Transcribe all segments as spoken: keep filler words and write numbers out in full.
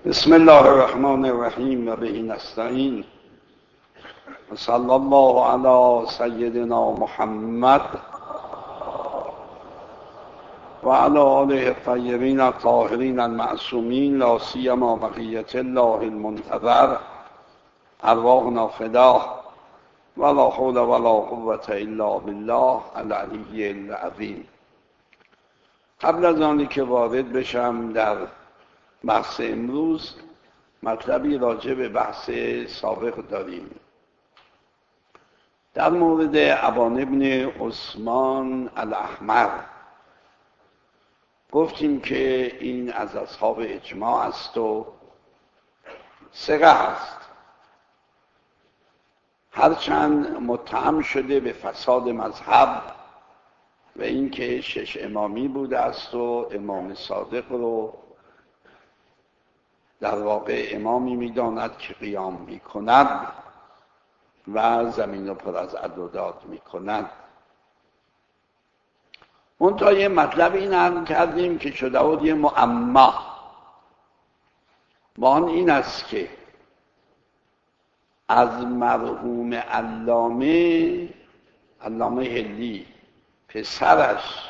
بسم الله الرحمن الرحیم و به نستعین و صلی الله علی سیدنا محمد و علی آله الطیبین الطاهرین المعصومین لا سیما بقیة الله المنتظر ارواحنا فداه ولا حول ولا قوة الا بالله العلی العظیم. قبل از آنی که وارد بشم در بحث امروز، مطلبی راجع به بحث سابق داریم در مورد ابان ابن عثمان الاحمر. گفتیم که این از اصحاب اجماع است و ثقه است، هرچند متهم شده به فساد مذهب و اینکه شش امامی بوده است و امام صادق رو در واقع امامی می‌داند که قیام می‌کند و زمین رو پر از عدودات می‌کند. اون تا یه مطلب این عرض کردیم که شده بود یه معما. با آن این است که از مرحوم علامه علامه هلی پسرش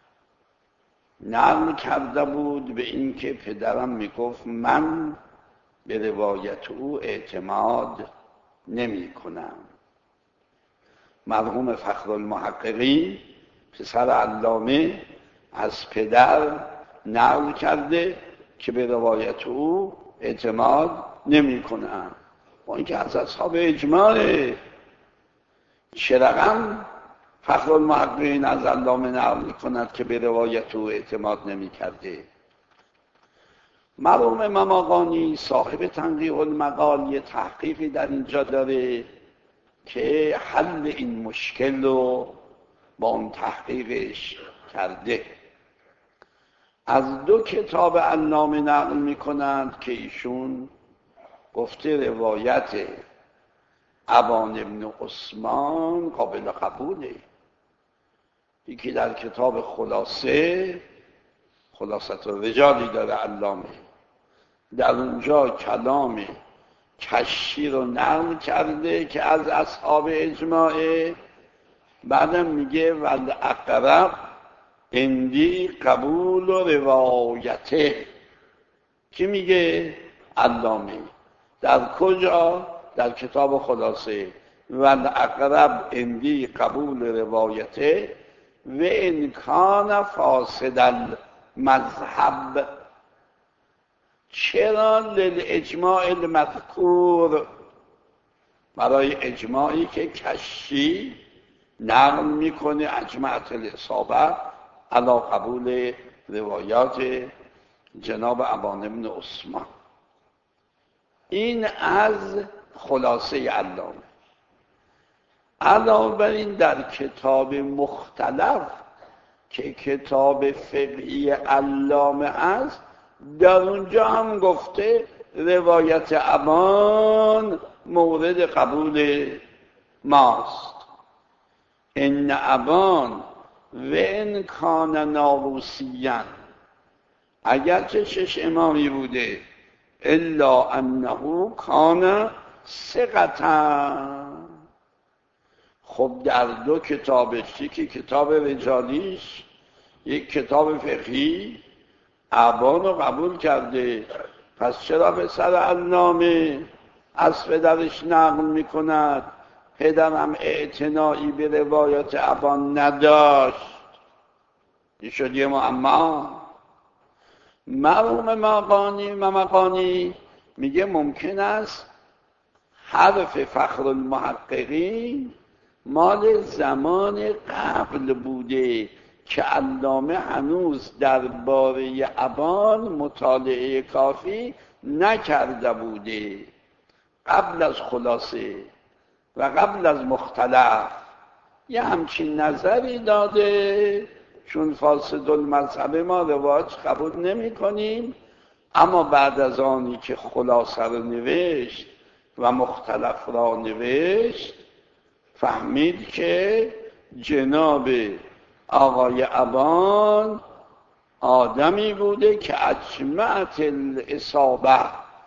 نقل کرده بود به این که پدرم میگفت من به روایت او اعتماد نمی کنم. مرحوم فخرالمحققین پسر علامه از پدر نقل کرده که به روایت او اعتماد نمی کنم، با اینکه از اصحاب اجماعه. چه رقم فخرالمحققین از علامه نقل می‌کند که به روایت او اعتماد نمی‌کرده؟ مرحوم مماقانی صاحب تنقیح المقال یه تحقیقی در اینجا داره که حل این مشکل رو با اون تحقیقش کرده. از دو کتاب علامه نقل می‌کنند که ایشون گفته روایت ابان ابن عثمان قابل قبوله. یکی در کتاب خلاصه خلاصت الرجالی داره علامه، در اونجا کلام کشی رو نقل کرده که از اصحاب اجماعه. بعدم میگه والاقرب عندی قبول و روایته. کی میگه؟ علامه. در کجا؟ در کتاب خلاصه. والاقرب عندی قبول روایته و ان کان فاسد المذهب. چرا؟ للاجماع المذکور، برای اجماعی که کشی نقل میکنه اجمعت الاصابه علی قبول روایات جناب ابان ابن عثمان. این از خلاصه علامه. علاوه بر این در کتاب مختلف که کتاب فقهی علامه است، در اونجا هم گفته روایت ابان مورد قبول ماست. ان ابان و ان کان ناروسیان، اگرچه شش امامی بوده، الا انه کان ثقة. خب در دو کتابش، یکی کتاب رجالیش یک کتاب فقهی، ابان رو قبول کرده، پس چرا به سر علامه از پدرش نقل میکند؟ پدرم اعتنایی به روایات ابان نداشت. این شد یه معما. مرحوم مقانی ممقانی میگه ممکن است حرف فخرالمحققین مال زمان قبل بوده که علامه هنوز درباره ابان مطالعه کافی نکرده بوده، قبل از خلاصه و قبل از مختلف یه همچین نظری داده. چون فاسد المذهب ما روایت قبول نمی کنیم، اما بعد از آنی که خلاصه رو نوشت و مختلف را نوشت، فهمید که جناب آقای ابان آدمی بوده که اجمعت الاصابه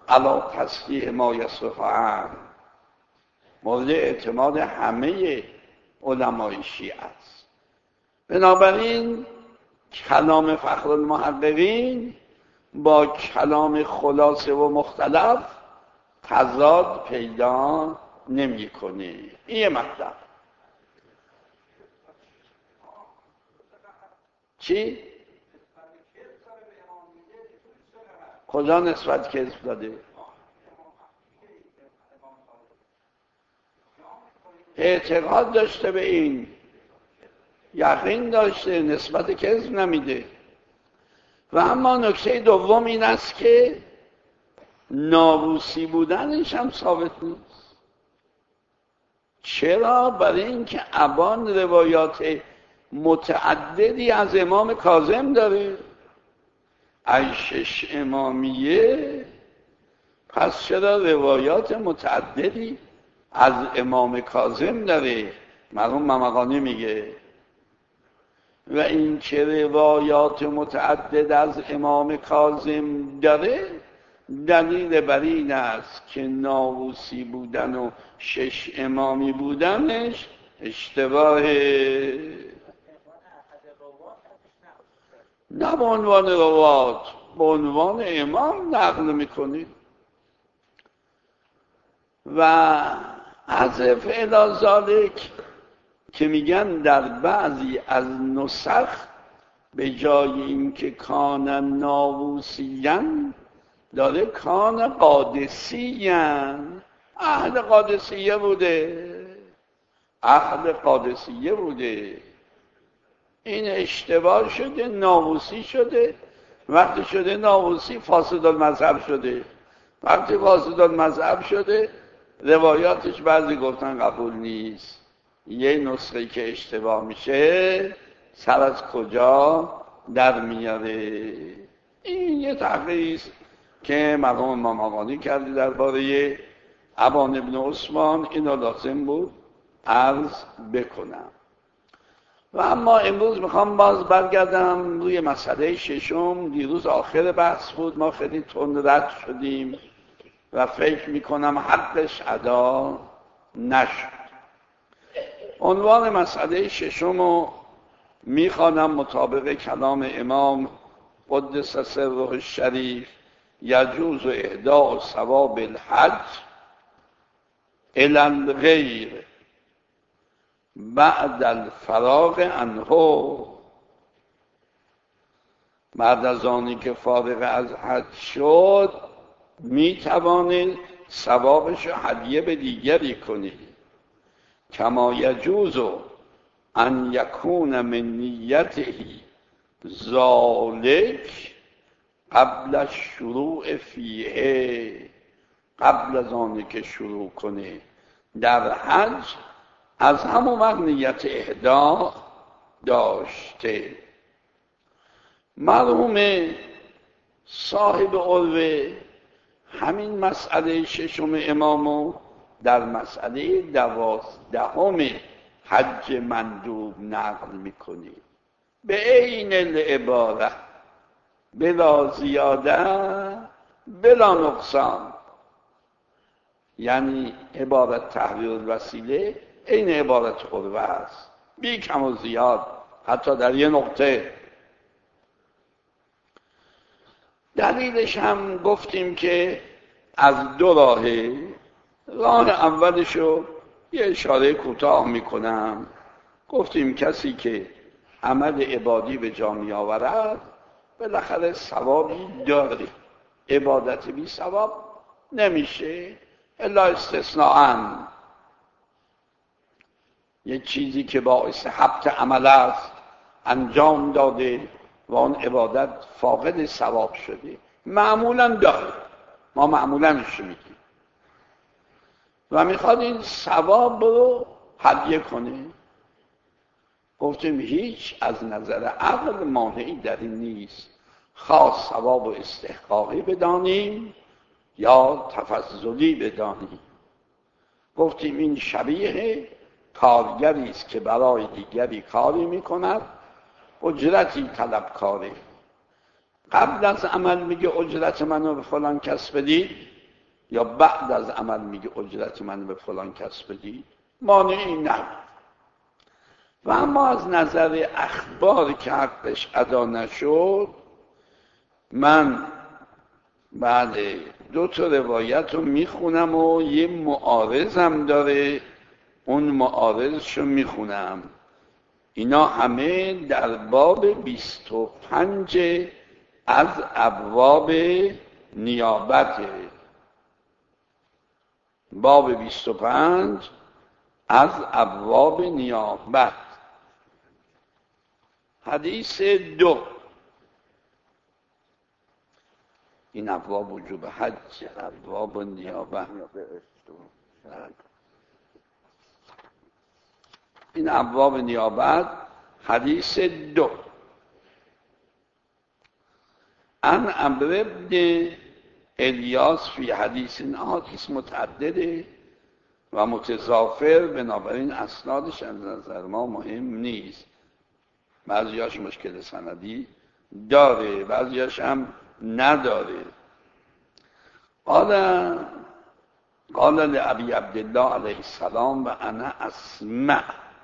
علی تصحیح ما یصح عنه مورد اعتماد همه علمای شیعه است. بنابراین کلام فخرالمحققین با کلام خلاصه و مختلف تضاد پیدا نمی‌کنه. این یه مطلب. چی؟ کجا نسبت کذب داده؟ اعتقاد داشته به این، یقین داشته، نسبت کذب نمیده. و اما نکته دوم این است که ناووسی بودنش هم ثابت نیست. چرا؟ برای اینکه ابان روایات متعددی از امام کاظم داره، از شش امامیه، پس چرا روایات متعددی از امام کاظم داره؟ مرحوم ممقانی میگه و این که روایات متعدد از امام کاظم داره دلیل بر این است که ناووسی بودن و شش امامی بودنش اشتباهه، نه به عنوان روات، به عنوان امام نقل میکنید. و عزف الی ذالک که میگن در بعضی از نسخ به جای اینکه کان ناووسیان داره کان قادسیان، اهل قادسیه بوده، اهل قادسیه بوده. این اشتباه شده، ناووسی شده. وقتی شده ناووسی فاسد المذهب شده. وقتی فاسد المذهب شده روایاتش بعضی گفتن قبول نیست. یه نسخه که اشتباه میشه سر از کجا در میاره. این یه تحقیقی است که مرحوم ممقانی کردی درباره ابان ابن عثمان. اینو لازم بود عرض بکنم. و اما امروز میخوام باز برگردم روی مسئله ششم. دیروز آخر بحث بود، ما خیلی تند رد شدیم و فکر میکنم حقش ادا نشد. عنوان مسئله ششم رو میخوانم مطابق کلام امام قدس سره الشریف: یجوز اهداء ثواب الحج الی الغیر بعد الفراغ عنه. بعد از آنی که فارغ از حج شد میتوانید ثوابش هدیه به دیگری کنید. کما یجوز ان یکون من نیته ذالک قبل الشروع فیه، قبل از آنی که شروع کنه در حج از همون وقت نیت اهدا داشته. مرحوم صاحب عروه همین مسئله ششم امامو در مسئله دوازدهم حج مندوب نقل میکنی به عین العباره، بلا زیاده بلا نقصان. یعنی عبارت تحریر الوسیله این عبارت عروه است، بی کم و زیاد، حتی در یه نقطه. دلیلش هم گفتیم که از دو راهه. راه اولشو یه اشاره کوتاه میکنم. گفتیم کسی که عمل عبادی به جا میآورد بالاخره ثوابی داره، عبادت بی ثواب نمیشه الا استثناءً. یک چیزی که باعث حبط عمل است انجام داده و آن عبادت فاقد ثواب شده، معمولاً داره، ما معمولاًش میگیم و میخواد این ثواب رو هدیه کنه. گفتیم هیچ از نظر عقل مانعی در این نیست، خاص ثواب و استحقاقی بدانیم یا تفضلی بدانیم. گفتیم این شبیه کارگری است که برای دیگری کاری میکند، اجرتی طلبکاره. قبل از عمل میگه اجرت منو به فلان کس بدید، یا بعد از عمل میگه اجرت من به فلان کس بدید، مانعی نبود. و اما از نظر اخبار که حقش ادا نشد، من بعد دو تا روایت رو میخونم و یه معارضم داره، اون معارضشو میخونم. اینا همه در باب بیست و پنج از ابواب نیابته. باب بیست و پنج از ابواب نیابت. حدیث دو، این ابواب وجوب حج، ابواب نیابت، این ابواب نیابت. حدیث دو، عن عمرو بن الیاس فی حدیث، این حدیث متعدده و متضافر، بنابراین اسنادش از نظر ما مهم نیست. بعضیاش مشکل سندی داره، بعضیاش هم نداره. قال قال لأبی عبدالله علیه السلام و انا اسمع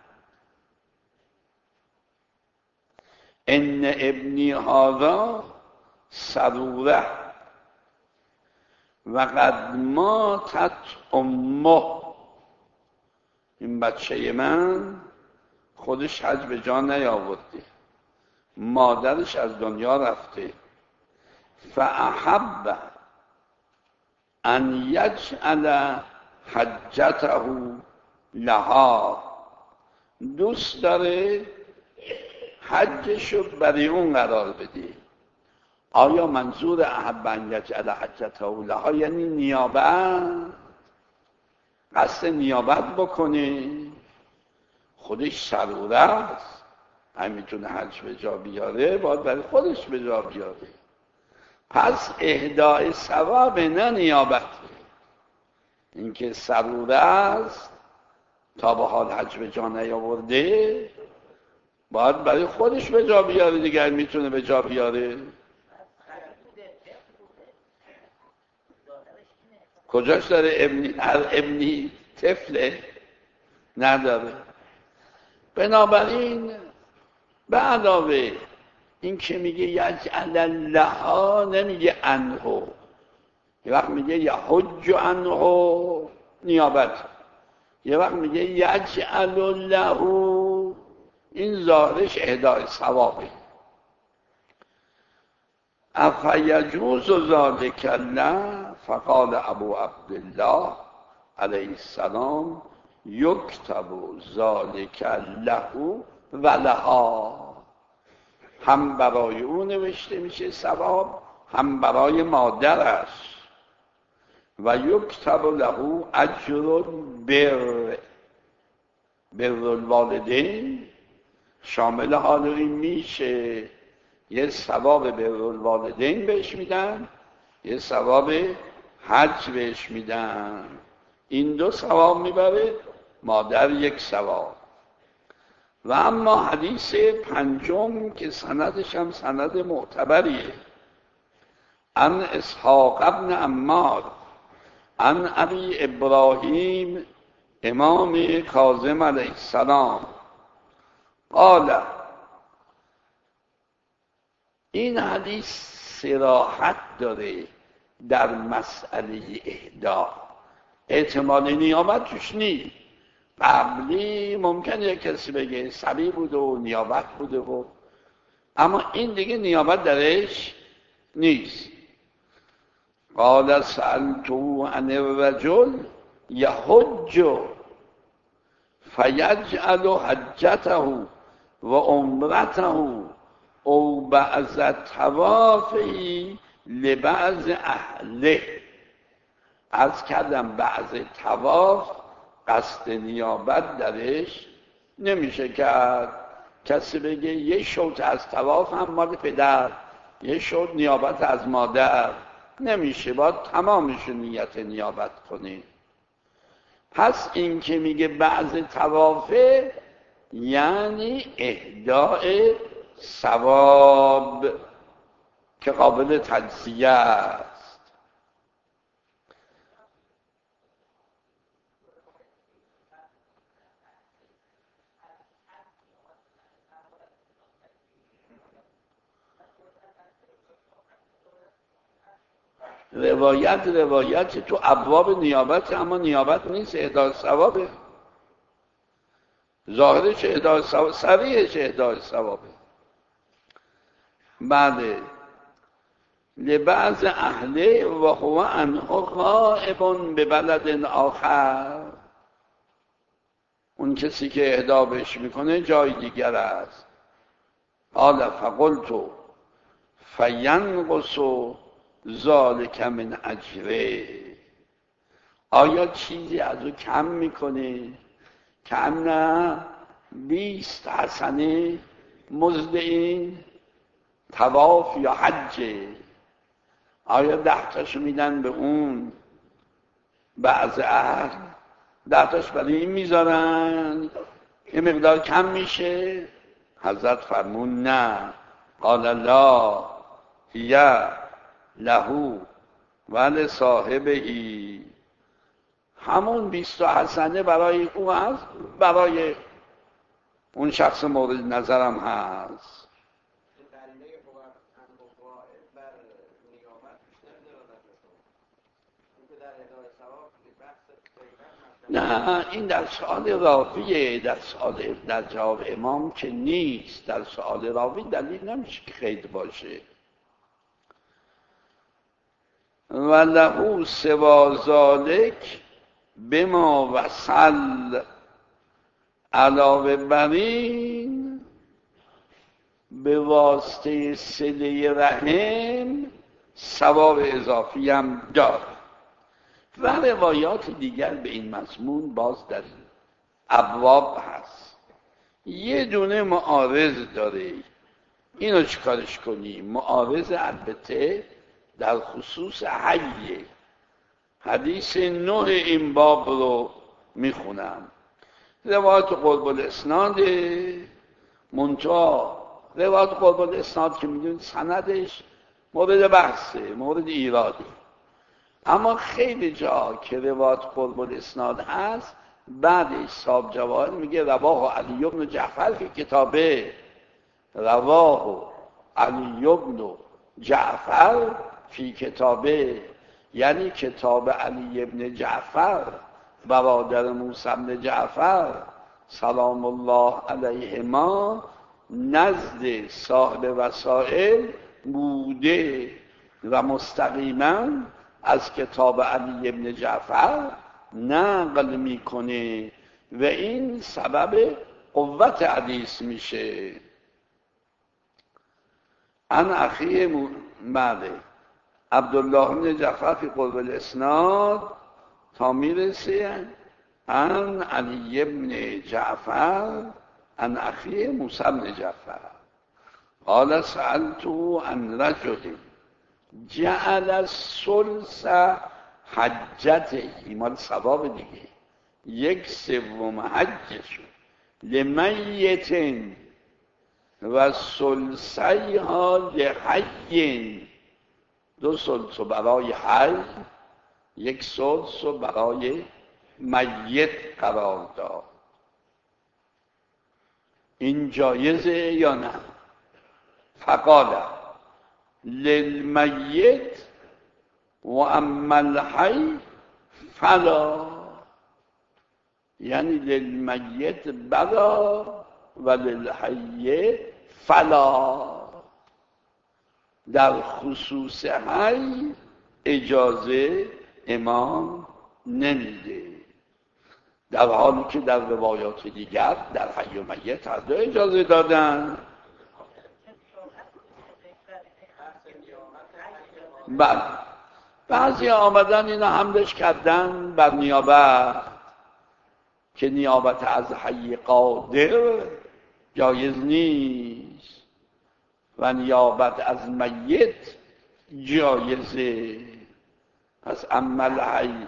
ان ابنی هذا سروره و قد ماتت امه، این بچه من خودش حج به جا نیاورده، مادرش از دنیا رفته. فاحب ان یجعل حجته لها، دوست داره حجشو برای اون قرار بده. آیا منظور احب ان یجعل حجته لها یعنی نیابت؟ قصد نیابت بکنه؟ خودش سروره است، هم میتونه حج به جا بیاره، باید برای خودش به جا بیاره. پس اهدای ثواب نه نیابت. اینکه سروره است تا به حال حج به جا نیاورده، باید برای خودش به جا بیاره دیگر، میتونه به جا بیاره. کجاش داره ابنی؟ هر ابنی طفله نداره. بنابراین به علاوه این که میگه یجعل لها، نمیگه عنه. یه وقت میگه یحج عنه نیابت، یه وقت میگه یجعل له، این ظاهرش اهدای ثوابه. افیجوز ذلک له، فقال ابو عبدالله علیه السلام یکتب ذلک له و لها، هم برای او نوشته میشه ثواب، هم برای مادرش. و یکتب له اجر بر، بر الوالدین شامل حال این میشه، یه ثواب بر الوالدین بهش میدن، یه ثواب حج بهش میدن. این دو ثواب میبره، مادر یک ثواب. و اما حدیث پنجم که سندش هم سند معتبریه، عن اسحاق ابن عمار عن ابی ابراهیم امام کاظم علیه السلام قال، این حدیث صراحت داره در مسئله اهدا، احتمال نیابت توش نیست. قبلی ممکنه یک کسی بگه صبی بوده و نیابت بوده و، اما این دیگه نیابت درش نیست. قال سألتو عن الرجل یحج فیجعل حجته و عمرته او بعض طوافی لبعض اهله. از کردم بعض طواف قصد نیابت درش نمیشه کرد. کسی بگه یه شوط از طواف هم مال پدر، یه شوط نیابت از مادر، نمیشه، باید تمامش نیت نیابت کنی. پس این که میگه بعض طوافه یعنی اهدای ثواب که قابل تجزیه است. روایت روایت تو ابواب نیابت، اما نیابت نیست، اهدای ثوابه. ظاهرش اهدای ثواب، صریحش اهدای ثوابه. بعد لبعض اهله و هو عنه غائب به بلد آخر، اون کسی که اهدا بهش میکنه جای دیگر است. قال فقلت فینقص ذلک من اجره، آیا چیزی از او کم میکنه؟ کم نه بیست حسنه مزد این طواف یا حجه، آیا ده تاشو میدن به اون بعض اهل، ده تاش برای این میذارن، یه مقدار کم میشه؟ حضرت فرمون نه. قال لا هی لهو ول صاحبهی، همون بیست حسنه برای او هست، برای اون شخص مورد نظرم هست. نه این در سؤال راویه، در سؤال در جواب امام که نیست. در سؤال راوی دلیل نمیشه که خید باشه. و له سوا ذالک بما وصل، علاوه بر این به واسطه صله رحم ثواب اضافی هم داره. و روایات دیگر به این مضمون باز در ابواب هست. یه دونه معارض داره، اینو چیکارش کنی؟ معارض البته در خصوص حیه. حدیث نه این باب رو میخونم. روایت قرب الاسناد منتها، روایت قرب الاسناد که میدونید سندش مورد بحثه، مورد ایراده، اما خیلی جا که روایت قرب الاسناد هست بعدش صاحب جواهر میگه رواه علی بن جعفر فی کتابه، رواه علی بن جعفر فی کتابه، یعنی کتاب علی بن جعفر برادر موسی بن جعفر سلام الله علیهما نزد صاحب وسائل بوده و مستقیما از کتاب علی بن جعفر نقل میکنه و این سبب قوت حدیث میشه. ان اخی ماله عبدالله بن جعفر فی قرب الاسناد تا میرسه ان علی بن جعفر ان اخی موسی بن جعفر قال سألته عن رجل جعل الثلث حجته، ایمان ثواب دیگه، یک سوم حجش لمیتن و ثلثیها لحی، دو ثلث برای حی، یک ثلث برای میت قرار داد. این جایزه یا نه؟ فقال للمیت و اما الحی فلا، یعنی للمیت بلا و للحی فلا، در خصوص حی اجازه امام نمیده، در حالی که در روایات دیگر در حی و میت هر دو اجازه دادن. بله بعضی آمدن اینا حملش کردن بر نیابت که نیابت از حی قادر جایز نیست و نیابت از میت جایزه. پس اما الحی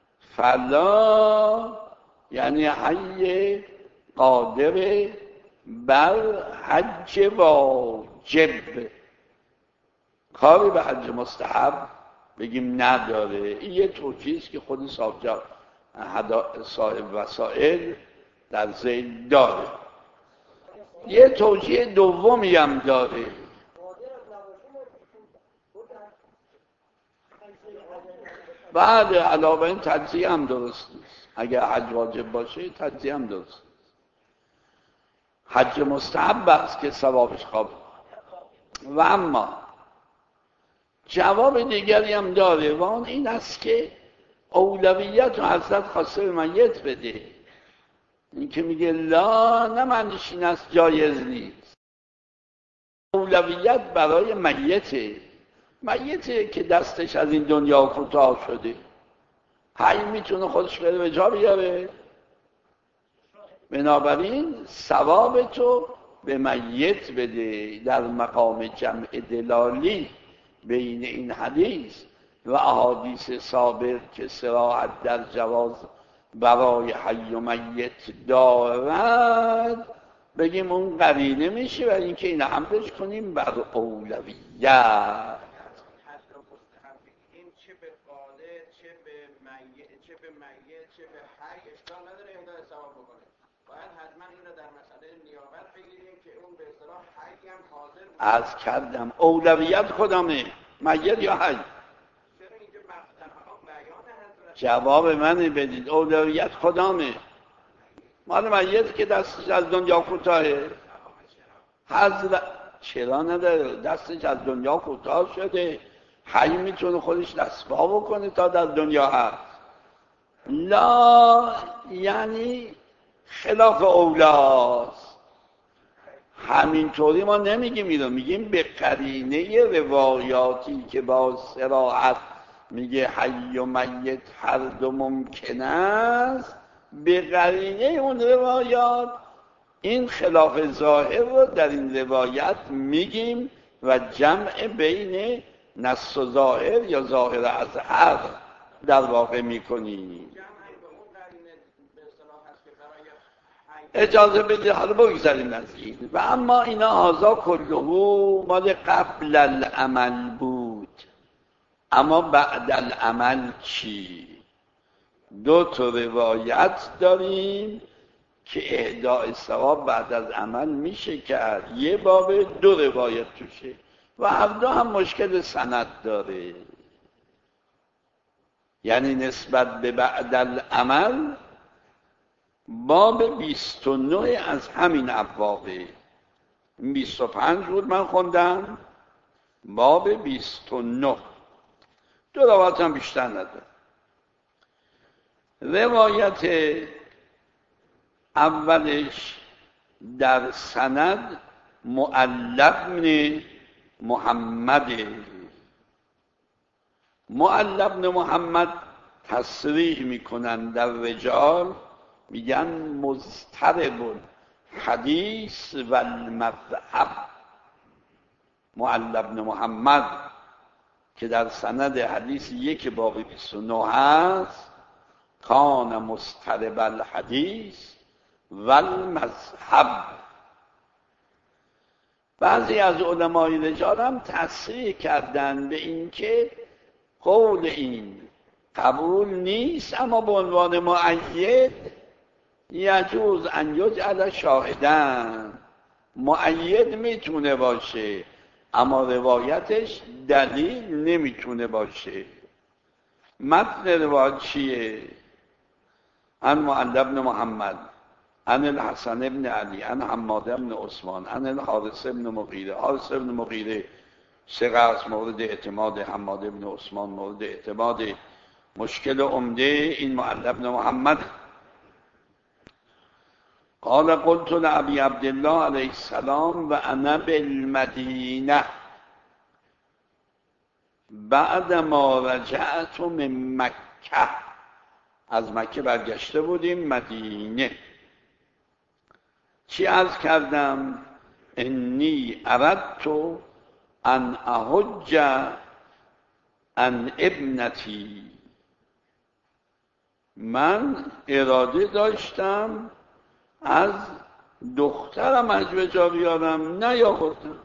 فلا یعنی حی قادر بر حج واجب، کاری به حج مستحب بگیم نداره. این یه توجیه است که خود صاحب صاحب وسائل در ذیل داره. یه توجیه دومی هم داره. بعد علاوه این تجزیه هم درست نیست. اگر حج واجب باشه تجزیه هم درست نیست. حج مستحب است که ثوابش خواب. و اما جواب دیگری هم داره و اون این است که اولویت رو حضرت خواسته به میت بده. این که میگه لا نه معنیش این است جایز نیست. اولویت برای میته. میته که دستش از این دنیا کوتاه شده، حی میتونه خودش بره به جا بیاره. بنابراین ثواب تو به میت بده. در مقام جمع دلالی بین این حدیث و احادیث ثابت که صراحت در جواز برای حی و میت دارد بگیم اون قرینه میشه و اینکه این حملش کنیم بر اولویت. چه به حی اشکال نداره اهدای ثواب بکنه. باید حتما این رو در مسئله نیابت بگیریم که اون به اصطلاح حی هم حاضر بود. عرض کردم اولویت کدامه؟ میت یا حی؟ چرا اینجا مقتنها بیان حضرت؟ جواب منی بدید. اولویت کدامه؟ مال میت که دستش از دنیا کوتاهه. حضرت چرا نداره؟ دستش از دنیا کوتاه شده، حی میتونه خودش دستپا بکنه تا در دنیا هست. لا یعنی خلاف اولاست. همینطوری ما نمیگیم اینو، میگیم به قرینه روایاتی که با صراحت میگه حی و میت هر دو ممکن است، به قرینه اون روایات این خلاف ظاهر رو در این روایت میگیم و جمع بین نص و ظاهر یا ظاهر از هر در واقع میکنیم. اجازه بده حالا بگذاریم از این. و اما اینا هازا کلهو مال قبل العمل بود. اما بعد العمل چی؟ دو تا روایت داریم که اهدای ثواب بعد از عمل میشه کرد. یه باب دو روایت توشه و هر دو هم مشکل سند داره. یعنی نسبت به بعد العمل باب بیست و نه از همین ابوابه. بیست و پنج بود من خوندم، باب بیست و نه. دو روایت هم بیشتر نداره. روایت اولش در سند معلب بن محمد. معلب بن محمد تصریح میکنن در رجال، میگن مضطرب حدیث و المذهب. معلب بن محمد که در سند حدیث یک باب بیست و نه هست، کان مضطرب الحدیث و المذهب. بعضی از علمای رجال هم تصریح کردن به این که قول این قبول نیست، اما به عنوان مؤید یجوز ان یجعل شاهدن. مؤید میتونه باشه اما روایتش دلیل نمیتونه باشه. متن روایت چیه؟ عن معلب بن محمد عن الحسن بن علی عن حماد بن عثمان عن الحارث بن مغیره. حارث بن مغیره ثقه است، مورد اعتماد. حماد بن عثمان مورد اعتماد. مشکل عمده این معلب بن محمد. قال قلت لأبي عبد الله علیه السلام و انا بالمدینه بعد ما رجعت من مکه. از مکه برگشته بودیم مدینه. چی عرض کردم؟ انی اردت ان احج عن ابنتی. من اراده داشتم از دخترم حج به جا بیارم، نیاوردم.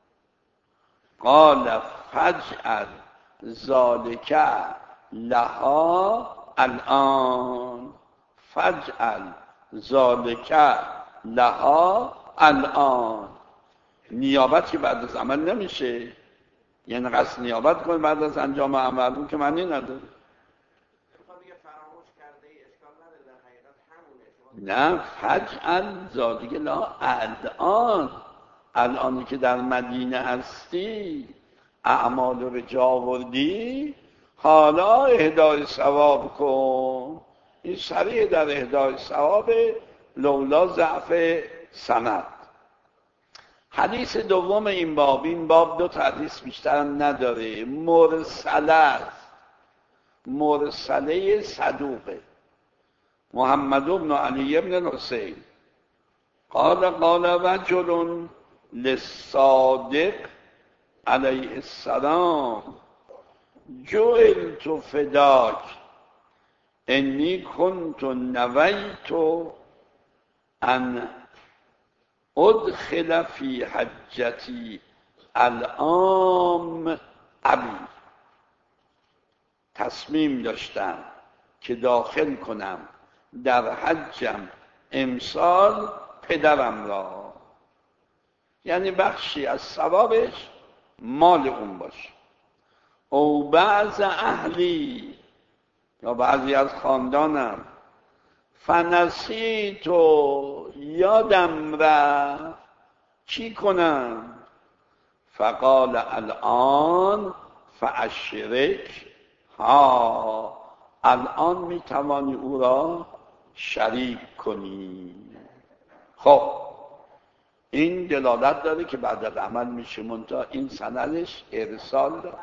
قال فجعل ذالک لها الان. فجعل ذالک لها الان. نیابت که بعد از عمل نمیشه، یعنی قصد نیابت کنه بعد از انجام عمل، اون که معنی نداره. نه فجعل ذالک لا الان، الانی که در مدینه هستی اعمال رو به جا آوردی، حالا اهدای ثواب کن. این سریع در اهدای ثواب لولا ضعف سند. حدیث دوم این باب، این باب دو تا حدیث بیشتر نداره، مرسله است، مرسله صدوقه. محمد بن علی بن الحسین قال قال رجل للصادق علیه السلام جعلت فداک انی كنت نویت ان ادخل فی حجتی العام ابی، تصمیم داشتم که داخل کنم در حجم امسال پدرم را، یعنی بخشی از ثوابش مال اون باشه. او بعض اهلی، یا بعضی از خاندانم، فنسیتو یادم رفت چی کنم؟ فقال الان فاشرک ها، الان میتوانی او را شریک کنی. خب این دلالت داره که بعد از عمل میشه، منتها این سندش ارسال داره.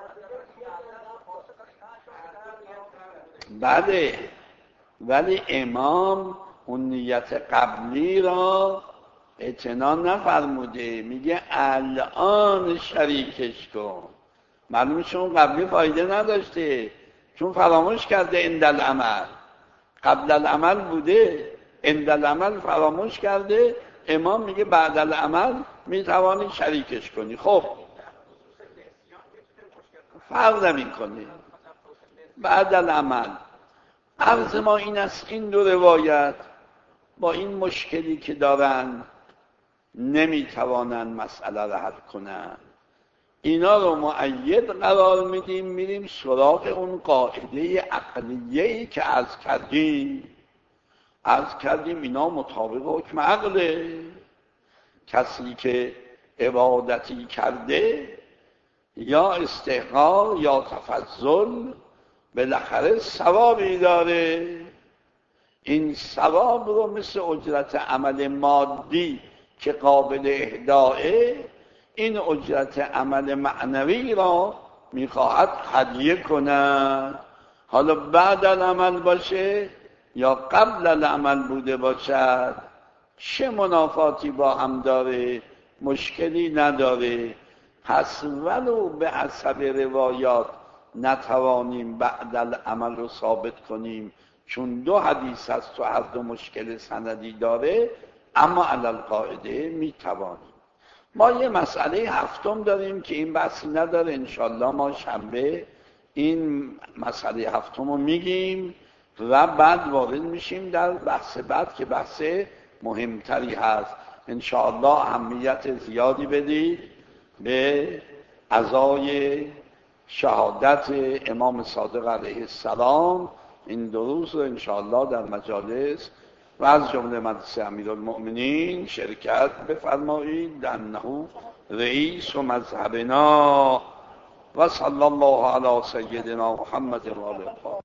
بله، ولی امام اون نیت قبلی را اعتنا نفرموده، میگه الان شریکش کن. معلومه چون قبلی فایده نداشته، چون فراموش کرده عند العمل، قبل العمل بوده، عند العمل فراموش کرده. امام میگه بعد العمل میتوانی شریکش کنی. خب فرق نمیکنه بعد العمل. عرض ما این است این دو روایت با این مشکلی که دارن نمیتوانن مسئله را حل کنن، اینا رو مؤید قرار میدیم، میریم سراغ اون قاعده عقلیه‌ای که عرض کردیم. عرض کردیم اینا مطابق حکم عقله. کسی که عبادتی کرده یا استحقاق یا تفضل بالاخره ثوابی داره. این ثواب رو مثل اجرت عمل مادی که قابل اهدائه، این اجرت عمل معنوی را میخواهد هدیه کند. حالا بعد العمل باشه یا قبل العمل بوده باشد، چه منافاتی با هم داره؟ مشکلی نداره. پس ولو به حسب روایات نتوانیم بعد العمل رو ثابت کنیم، چون دو حدیث هست و هر دو مشکل سندی داره، اما علی القاعده میتوانیم. ما یه مسئله هفتم داریم که این بحثی نداره، انشالله ما شنبه این مسئله هفتم رو میگیم و بعد وارد میشیم در بحث بعد که بحث مهمتری هست. انشاءالله اهمیت زیادی بدید به عزای شهادت امام صادق علیه السلام. این دروس رو انشاءالله در مجالس و از جمله مدرسه امیرالمؤمنین شرکت بفرمایید. انه رئیس و مذهبنا و صلی الله علی سیدنا محمد و آله.